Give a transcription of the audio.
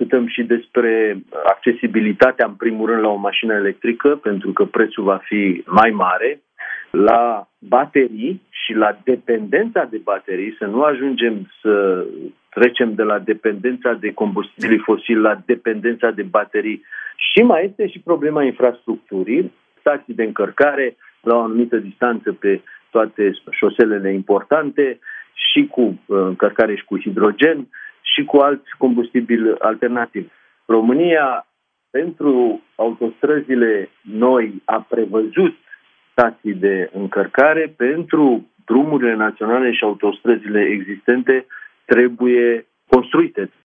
discutăm și despre accesibilitatea, în primul rând, la o mașină electrică, pentru că prețul va fi mai mare, la baterii și la dependența de baterii, să nu ajungem să trecem de la dependența de combustibili fosili la dependența de baterii. Și mai este și problema infrastructurii, stații de încărcare la o anumită distanță pe toate șoselele importante, și cu încărcare și cu hidrogen și cu alți combustibili alternativi. România, pentru autostrăzile noi, a prevăzut stații de încărcare. Pentru drumurile naționale și autostrăzile existente trebuie construite.